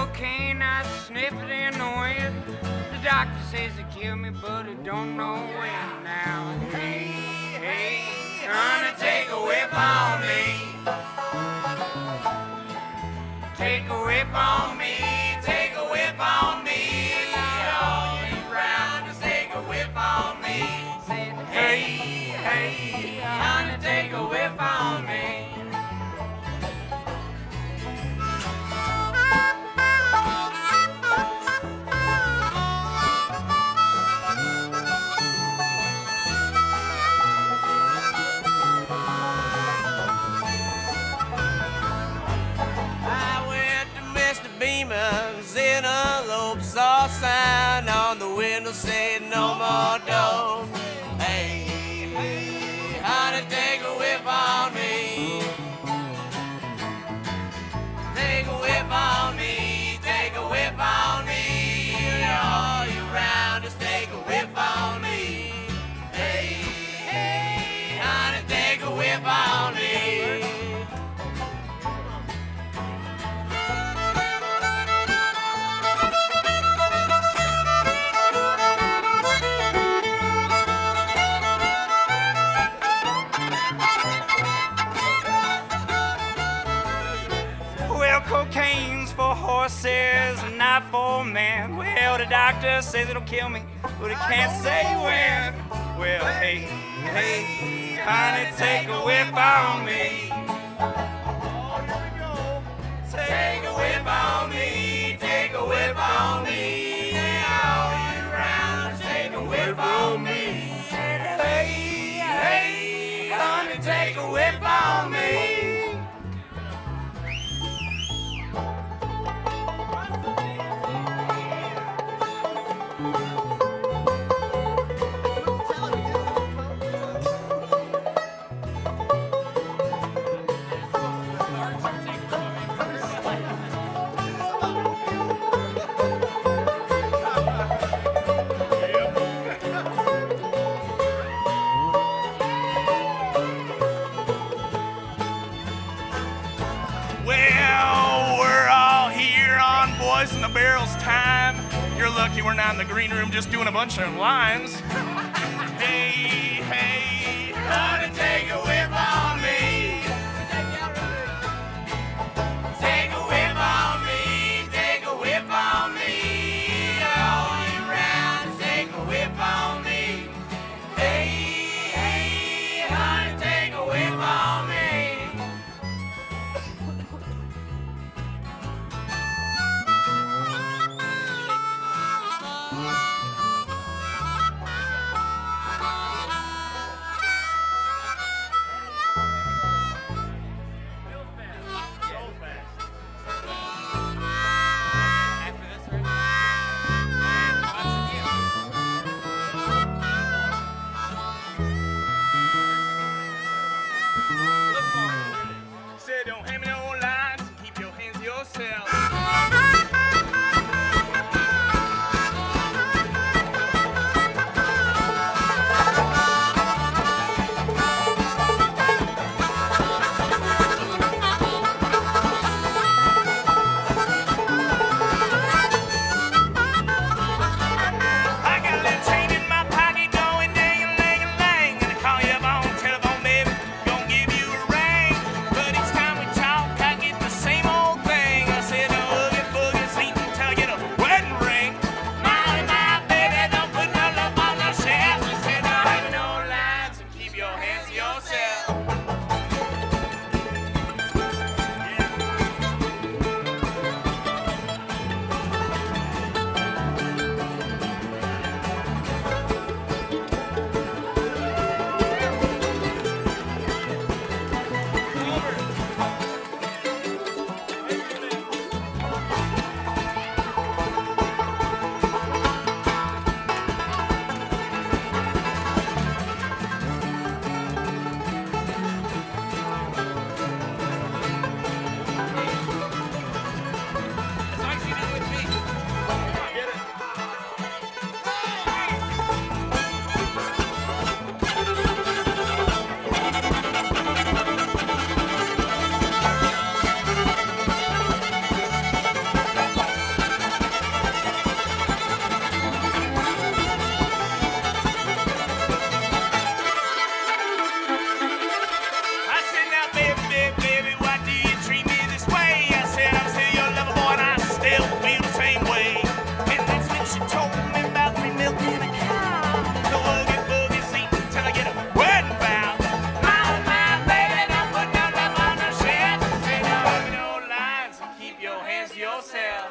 cocaine, I sniff it in the wind. The doctor says it killed me, but I don't know when now. Hey, hey, honey, take a whip on me. Take a whip on me, take a whip on me. All you rounders, take a whip on me. Hey, hey, honey, take a whip on me. Beamer's in a lobe saw sign on the window said no more dough. Hey, hey, honey, take a whip on me. Take a whip on me, take a whip on me. All you rounders, take a whip on me. Hey, hey, honey, take a whip on me. Cocaine's for horses, not for men. Well, the doctor says it'll kill me, but he can't say when. Well, hey, hey, honey, take a whip on me. Take a whip on me, take a whip on me. All you round, take a whip on me. Hey, hey, honey, take a whip on me. Boys in the Barrels time. You're lucky we're not in the green room just doing a bunch of lines. Hey, hey, honey, take a whip on me. Take a whip on me, take a whip on me. All you round, take a whip on me. Hey, hey, honey, take a whip on me. still feel the same way. And that's when she told me about me milking a cow. The oogie boogie seat till I get a wedding vow. My baby, don't put no love on her shelf. Say no lines and keep your hands to yourself.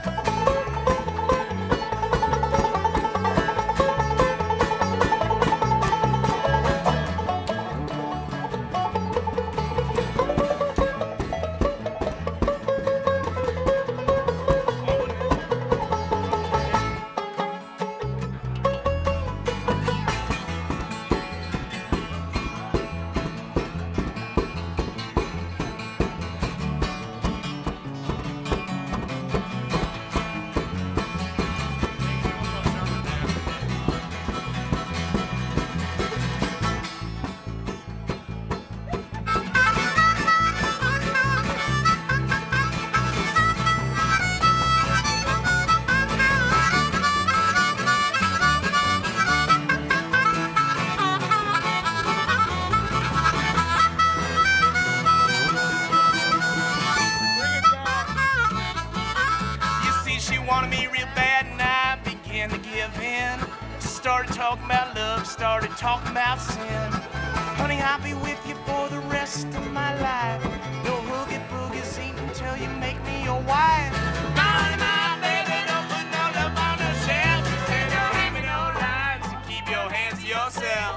Wanted me real bad and I began to give in. Started talking about love, started talking about sin. Honey, I'll be with you for the rest of my life. No hoogie boogies eat until you make me your wife. My baby, don't put no love on the shelf. Say don't hand me no lines and keep your hands to yourself.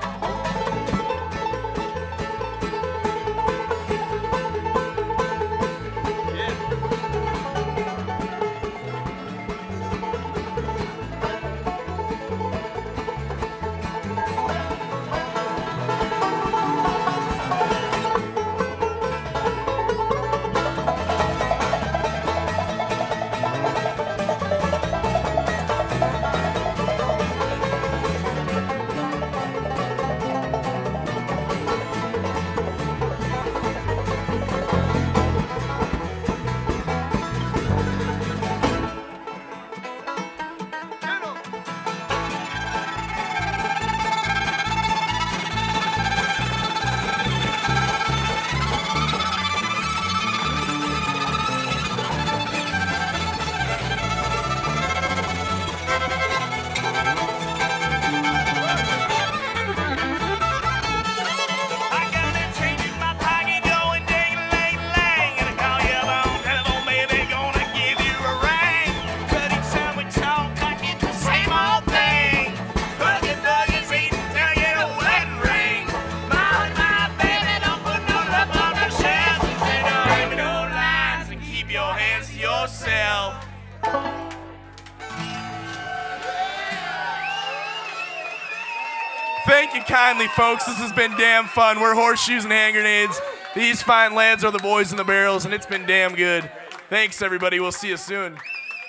Thank you kindly, folks. This has been damn fun. We're Horseshoes and Hand Grenades. These fine lads are the boys in the barrels, and it's been damn good. Thanks, everybody. We'll see you soon.